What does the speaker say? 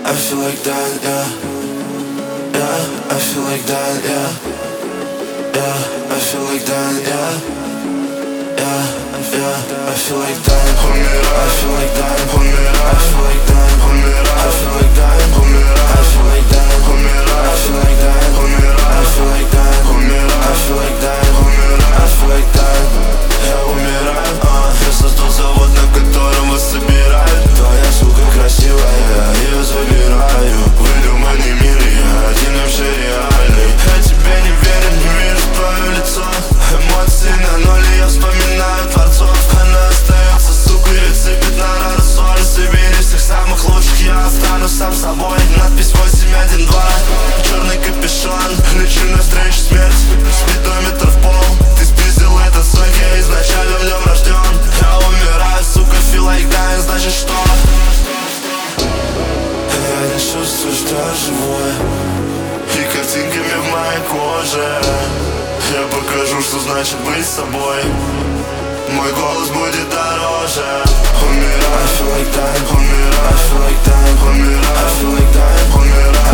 I feel like that, yeah. Yeah, I feel like that, yeah. Yeah, I feel like that, yeah. Yeah, yeah, I feel like that. I feel like that. I feel like that. I feel like that. I feel like that. I feel like that. I feel like that. I feel like that. I feel like that. Я умираю, я создал завод, на котором вас собирают. Твоя сука красивая, я ее забираю. Выдуманный мир, я один вообще реальный. Я тебе не верю, не вижу твое лицо. Эмоции на ноль, я вспоминаю творцов. Она остается, сука, и цепит на рассоль. Собери всех самых лучших, я останусь сам собой. Надпись 812, черный капюшон. Лечу навстречу смерть, спидометр в пол. Ты спиздил этот сон, я изначально в нем рожден. Я умираю, сука, feel like dying, значит что? Я не чувствую, что я живой. И картинками в моей коже я покажу, что значит быть собой. Мой голос будет дороже. Умираю, I feel like that. I feel like that. I feel like that.